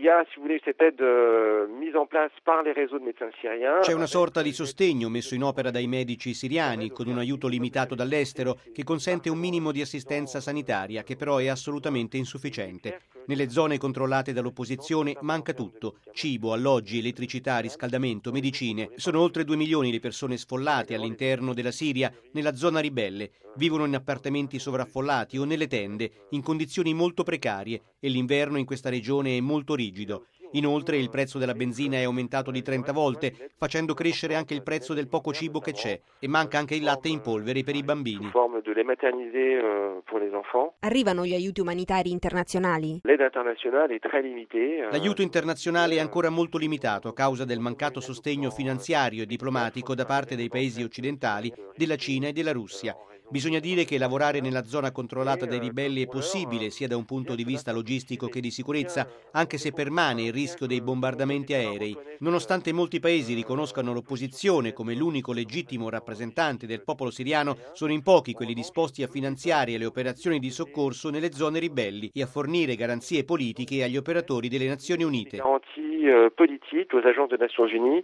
C'è una sorta di sostegno messo in opera dai medici siriani con un aiuto limitato dall'estero che consente un minimo di assistenza sanitaria che però è assolutamente insufficiente. Nelle zone controllate dall'opposizione manca tutto: cibo, alloggi, elettricità, riscaldamento, medicine. Sono oltre 2 milioni le persone sfollate all'interno della Siria, nella zona ribelle. Vivono in appartamenti sovraffollati o nelle tende, in condizioni molto precarie, e l'inverno in questa regione è molto rigido. Inoltre il prezzo della benzina è aumentato di 30 volte, facendo crescere anche il prezzo del poco cibo che c'è, e manca anche il latte in polvere per i bambini. Arrivano gli aiuti umanitari internazionali? L'aiuto internazionale è ancora molto limitato a causa del mancato sostegno finanziario e diplomatico da parte dei paesi occidentali, della Cina e della Russia. Bisogna dire che lavorare nella zona controllata dai ribelli è possibile sia da un punto di vista logistico che di sicurezza, anche se permane il rischio dei bombardamenti aerei. Nonostante molti paesi riconoscano l'opposizione come l'unico legittimo rappresentante del popolo siriano, sono in pochi quelli disposti a finanziare le operazioni di soccorso nelle zone ribelli e a fornire garanzie politiche agli operatori delle Nazioni Unite. Politiques aux agences des Nations Unies